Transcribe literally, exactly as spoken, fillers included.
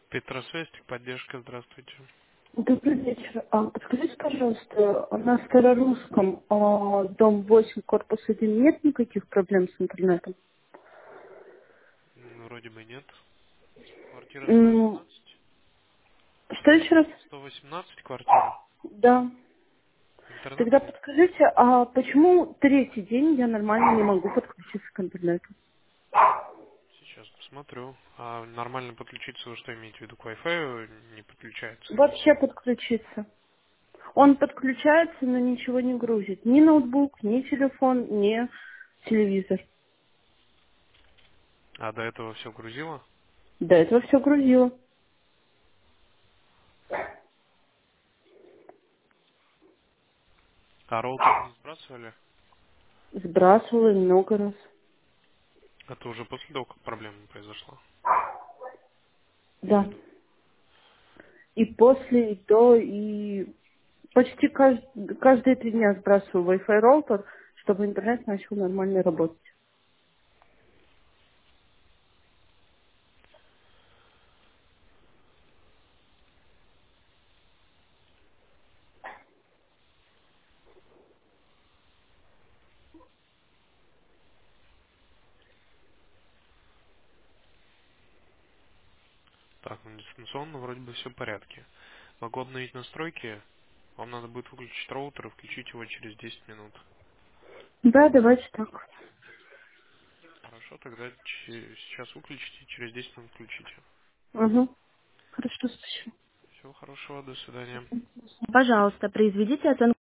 Петросвязь, поддержка, здравствуйте. Добрый вечер. А, подскажите, пожалуйста, на Старорусском а, дом восемь, корпус один, нет никаких проблем с интернетом? М, Вроде бы нет. Квартира сто М, восемнадцать. Что еще раз? сто восемнадцать квартира. Да. Интернета Тогда нет. подскажите, а почему третий день я нормально не могу подключиться к интернету? Сейчас посмотрю. А нормально подключиться, вы что имеете в виду? К Wi-Fi не подключается или Вообще подключиться. Он подключается, но ничего не грузит. Ни ноутбук, ни телефон, ни телевизор. А до этого все грузило? До этого все грузило. А роутер не сбрасывали? Сбрасывала много раз. Это уже после того, как проблема произошла. Да. И после, и до, и почти кажд- каждые три дня сбрасываю Wi-Fi роутер, чтобы интернет начал нормально работать. Так, ну, дистанционно вроде бы все в порядке. Могу обновить настройки. Вам надо будет выключить роутер и включить его через десять минут. Да, давайте так. Хорошо, тогда че- сейчас выключите, через десять минут включите. Угу. Хорошо, спасибо. Всего хорошего, до свидания. Пожалуйста, произведите оценку.